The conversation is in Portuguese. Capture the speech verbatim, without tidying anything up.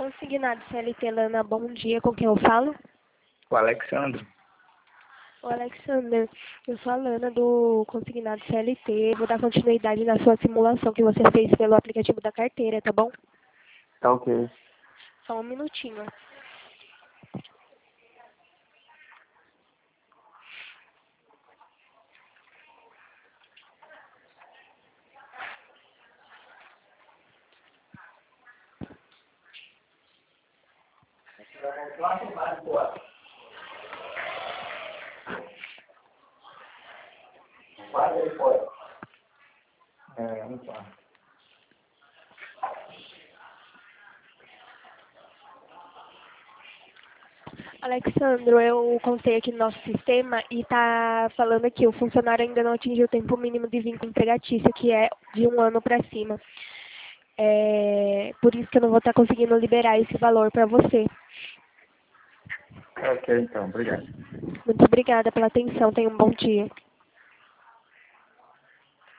Consignado C L T Lana, bom dia, com quem eu falo? O Alexandre. Ô Alexander, eu sou a Lana do Consignado C L T, vou dar continuidade na sua simulação que você fez pelo aplicativo da carteira, tá bom? Tá ok. Só um minutinho. É, vamos lá. Alexandro, eu contei aqui no nosso sistema e tá falando aqui, o funcionário ainda não atingiu o tempo mínimo de vínculo empregatício, que é de um ano para cima. É, por isso que eu não vou estar conseguindo liberar esse valor para você. Ok, então, obrigado. Muito obrigada pela atenção, tenha um bom dia.